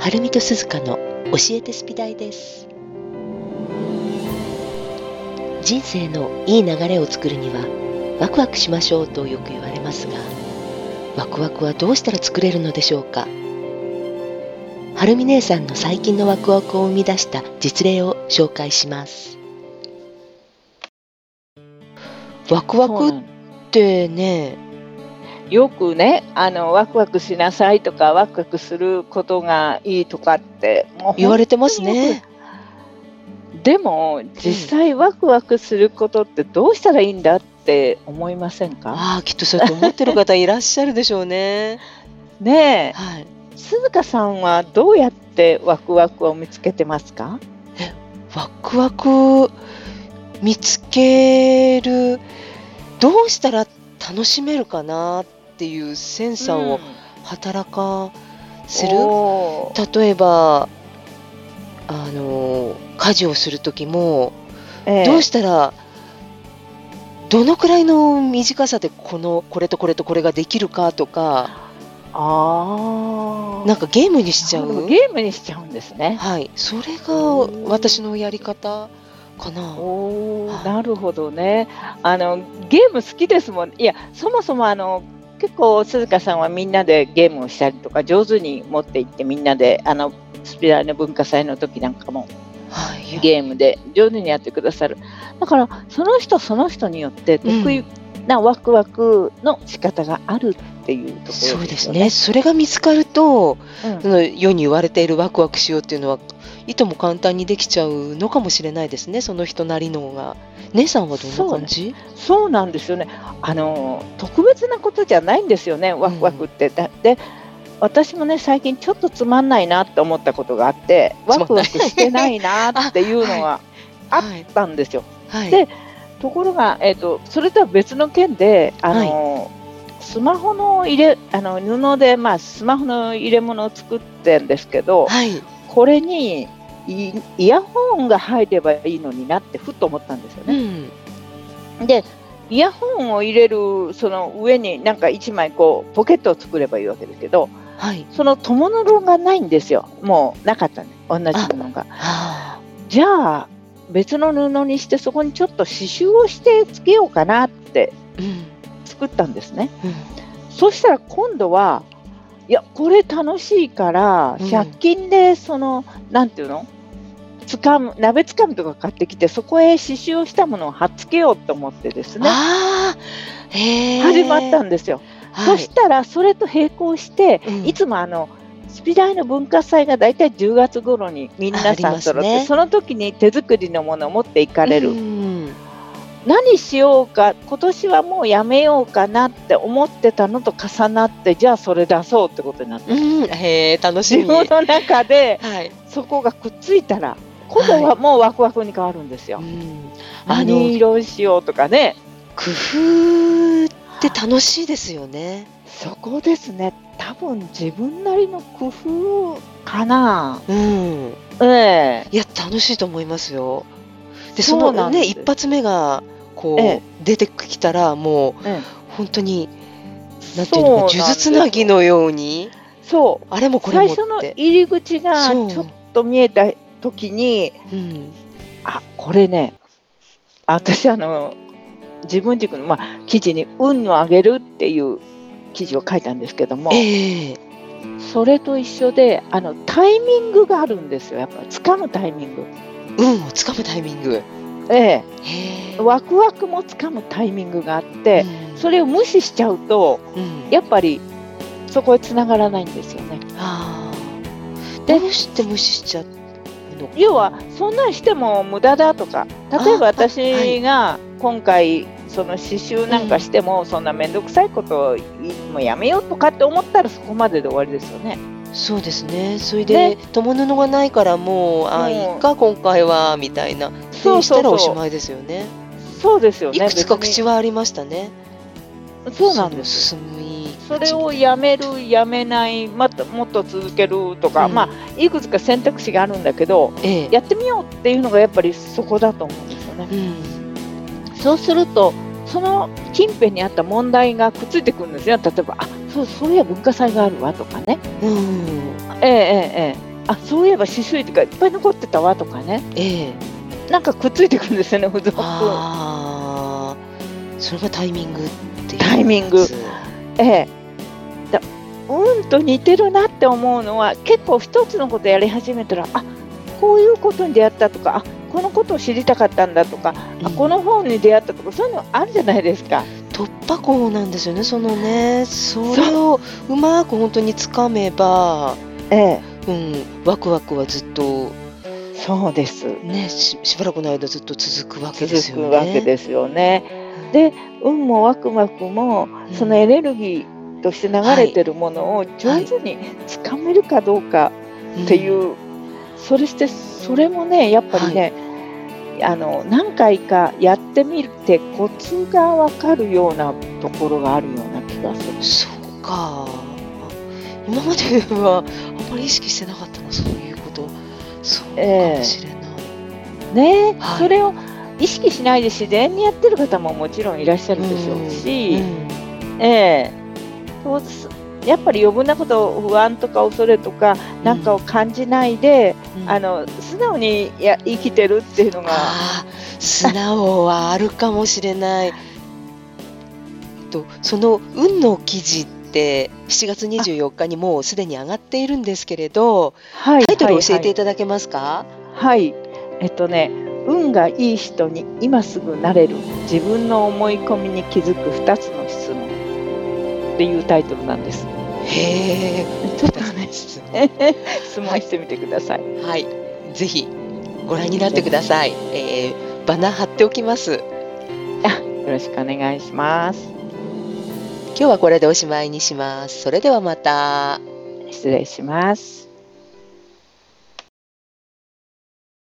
はるみとすずかの教えてスピダイです。人生のいい流れを作るにはワクワクしましょうとよく言われますが、ワクワクはどうしたら作れるのでしょうか。はるみ姉さんの最近のワクワクを生み出した実例を紹介します。ワクワクってね、 よくね、ワクワクしなさいとかワクワクすることがいいとかってもう言われてますね。 でも実際ワクワクすることってどうしたらいいんだって思いませんか？ きっとそうやって思ってる方いらっしゃるでしょうね。 ねえ、 はい。 鈴鹿さんはどうやってワクワクを見つけてますか？ ワクワク見つける、どうしたら楽しめるかなっていうセンサーを働かせる。例えば家事をする時も、どうしたらどのくらいの短さでこれとこれとこれができるかとか、なんかゲームにしちゃう。 ゲームにしちゃうんですね。 はい、それが私のやり方かな。 なるほどね。ゲーム好きですもん。いや、そもそも結構鈴鹿さんはみんなでゲームをしたりとか上手に持って行ってみんなでスピダイの文化祭の時なんかも、ゲームで上手にやってくださる。だからその人その人によって得意なワクワクの仕方があるっていうところですよね。 そうですね。それが見つかると、世に言われているワクワクしようっていうのはいとも簡単にできちゃうのかもしれないですね。その人なりのが。姉さんはどんな感じ？ そうなんですよね。特別なことじゃないんですよね、ワクワクって。で、私もね、最近ちょっとつまんないなって思ったことがあって、ワクワクしてないなっていうのがあったんですよ。で、ところが、それとは別の件で、スマホの布で、スマホの入れ物を作ってるんですけど、これにイヤホンが入ればいいのになってふと思ったんですよね。で、イヤホンを入れるその上になんか1枚こうポケットを作ればいいわけですけど、その友布がないんですよ。もうなかったね、同じものが。じゃあ別の布にしてそこにちょっと刺繍をしてつけようかなって作ったんですね。そしたら今度はいやこれ楽しいから100均でなんていうの、鍋つかみとか買ってきてそこへ刺繍をしたものを貼っつけようと思ってですね、始まったんですよ。そしたらそれと並行して、いつもスピダイの文化祭がだいたい10月頃に皆さん揃って、その時に手作りのものを持っていかれる。何しようか、今年はもうやめようかなって思ってたのと重なって、じゃあそれ出そうってことになって、 楽しみ。 自分の中で、そこがくっついたら今度はもうワクワクに変わるんですよ。何色にしようとかね。 工夫って楽しいですよね。 そこですね。多分自分なりの工夫かな。 いや楽しいと思いますよ。でそのね一発目がこう出てきたらもう本当になんていうのか、数珠つなぎのように、あれもこれもって最初の入り口がちょっと見えた時に、これね、私自分軸の記事に運を上げるっていう記事を書いたんですけども、それと一緒でタイミングがあるんですよ。やっぱり掴むタイミング、 運を掴むタイミング、 ワクワクも掴むタイミングがあって、それを無視しちゃうと、やっぱりそこへ繋がらないんですよね。 どうして無視しちゃうの？ 要はそんなんしても無駄だとか、例えば私が今回その刺繍なんかしても、そんな面倒くさいことをもうやめようとかって思ったらそこまでで終わりですよね。 そうですね。それで友布がないからもういいか今回はみたいな、そうしたらおしまいですよね。 そうですよね。 いくつか口はありましたね。 そうなんです。それをやめるやめない、もっと続けるとか、いくつか選択肢があるんだけど、やってみようっていうのがやっぱりそこだと思うんですよね。そうするとその近辺にあった問題がくっついてくるんですよ。例えばそういや文化祭があるわとかね。 あ、そういえば止水とかいっぱい残ってたわとかね、なんかくっついてくるんですよね、付属。 それがタイミングっていうタイミング。と似てるなって思うのは、結構一つのことやり始めたら、あ、こういうことに出会ったとか、あ、このことを知りたかったんだとか、あ、この本に出会ったとか、そういうのあるじゃないですか。 突破口なんですよね、それをうまく本当につかめば、ワクワクはずっと、 そうですね、しばらくの間ずっと続くわけですよね。 続くわけですよね。で、運もワクワクも、そのエネルギーとして流れてるものを上手につかめるかどうかっていう、それもね、やっぱりね、何回かやってみてコツが分かるようなところがあるような気がする。 そうか。今まではあまり意識してなかったな、そういうこと。そうかもしれない。 それを意識しないで自然にやってる方ももちろんいらっしゃるでしょうし、やっぱり余分なこと、不安とか恐れとかなんかを感じないで、素直に生きてるっていうのが、 素直はあるかもしれない。その運の記事って7月24日にもうすでに上がっているんですけれど、タイトルを教えていただけますか？ 運がいい人に今すぐなれる自分の思い込みに気づく2つの質問っていうタイトルなんです。 へー、 ちょっとね、質問してみてください。 はい、ぜひご覧になってください。バナー貼っておきます。よろしくお願いします。 今日はこれでおしまいにします。それではまた。 失礼します。